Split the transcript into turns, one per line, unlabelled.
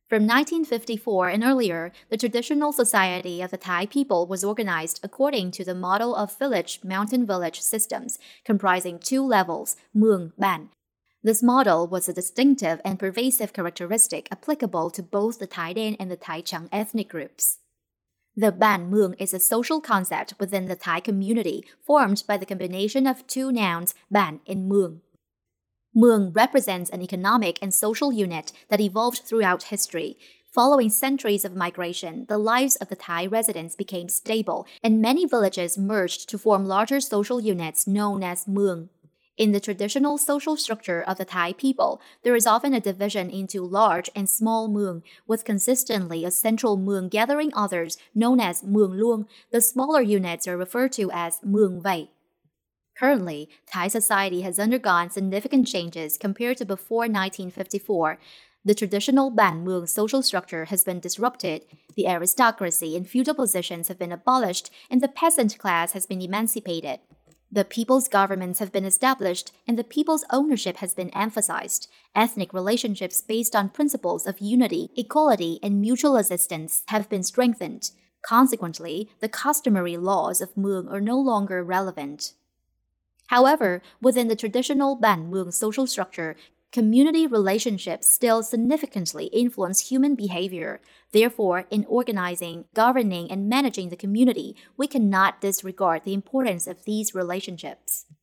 From 1954 and earlier, the traditional society of the Thai people was organized according to the model of mountain village systems, comprising two levels, Mueang, Ban. This model was a distinctive and pervasive characteristic applicable to both the Thai Dane and the Thai Chang ethnic groups. The Ban Mueang is a social concept within the Thai community formed by the combination of two nouns, Ban and Mueang. Mueang represents an economic and social unit that evolved throughout history. Following centuries of migration, the lives of the Thai residents became stable, and many villages merged to form larger social units known as Mueang. In the traditional social structure of the Thai people, there is often a division into large and small Mueang, with consistently a central Mueang gathering others known as Mueang Luang. The smaller units are referred to as Mueang Vai. Currently, Thai society has undergone significant changes compared to before 1954. The traditional Ban Mueang social structure has been disrupted, the aristocracy and feudal positions have been abolished, and the peasant class has been emancipated. The people's governments have been established, and the people's ownership has been emphasized. Ethnic relationships based on principles of unity, equality, and mutual assistance have been strengthened. Consequently, the customary laws of Mueang are no longer relevant. However, within the traditional Ban Mueang social structure, community relationships still significantly influence human behavior. Therefore, in organizing, governing, and managing the community, we cannot disregard the importance of these relationships.